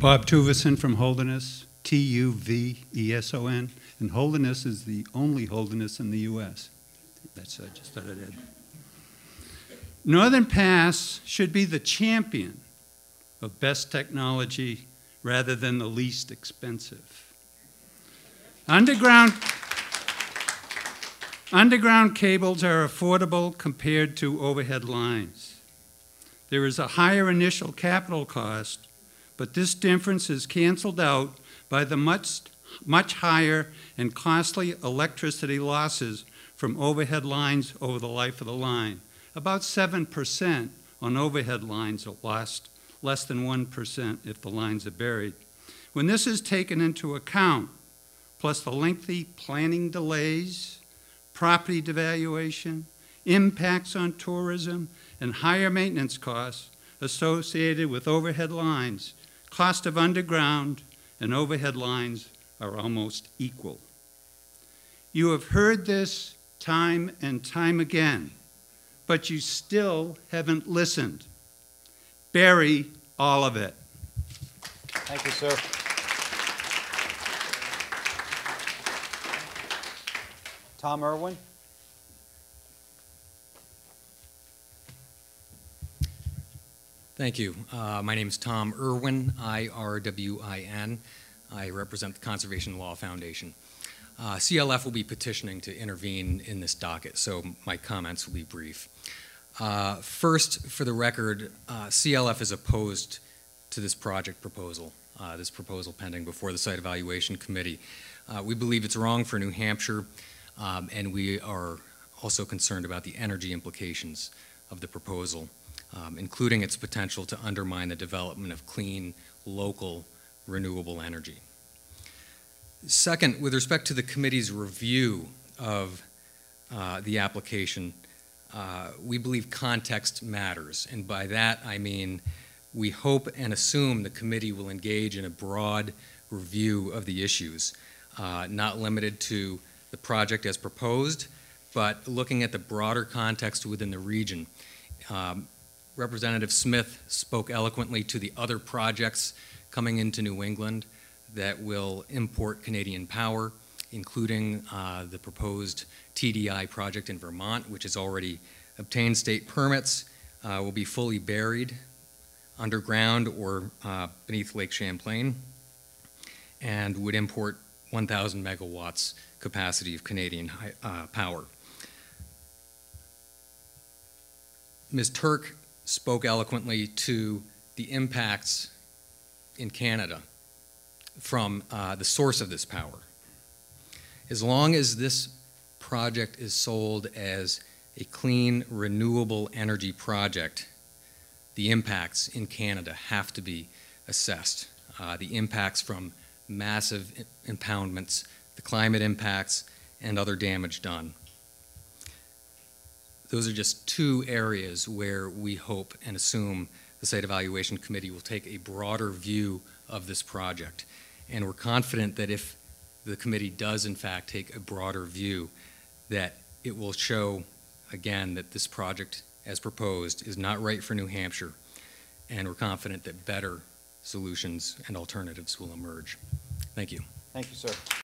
Bob Tuveson from Holderness, Tuveson, and Holderness is the only Holderness in the U.S. That's I just thought I'd add. Northern Pass should be the champion of best technology rather than the least expensive. Underground cables are affordable compared to overhead lines. There is a higher initial capital cost, but this difference is canceled out by the much higher and costly electricity losses from overhead lines over the life of the line. About 7% on overhead lines are lost, less than 1% if the lines are buried. When this is taken into account, plus the lengthy planning delays, property devaluation, impacts on tourism, and higher maintenance costs associated with overhead lines, cost of underground and overhead lines are almost equal. You have heard this time and time again, but you still haven't listened. Bury all of it. Thank you, sir. Tom Irwin. Thank you. My name is Tom Irwin, I-R-W-I-N. I represent the Conservation Law Foundation. CLF will be petitioning to intervene in this docket, so my comments will be brief. First, for the record, CLF is opposed to this project proposal, this proposal pending before the Site Evaluation Committee. We believe it's wrong for New Hampshire, and we are also concerned about the energy implications of the proposal, including its potential to undermine the development of clean, local, renewable energy. Second, with respect to the committee's review of the application, we believe context matters, and by that I mean we hope and assume the committee will engage in a broad review of the issues, not limited to the project as proposed, but looking at the broader context within the region. Representative Smith spoke eloquently to the other projects coming into New England that will import Canadian power, including the proposed TDI project in Vermont, which has already obtained state permits, will be fully buried underground or beneath Lake Champlain, and would import 1,000 megawatts capacity of Canadian power. Ms. Turk spoke eloquently to the impacts in Canada from the source of this power. As long as this project is sold as a clean, renewable energy project, the impacts in Canada have to be assessed. The impacts from massive impoundments, the climate impacts, and other damage done. Those are just two areas where we hope and assume the Site Evaluation Committee will take a broader view of this project. And we're confident that if the committee does in fact take a broader view, that it will show again that this project as proposed is not right for New Hampshire, and we're confident that better solutions and alternatives will emerge. Thank you. Thank you, sir.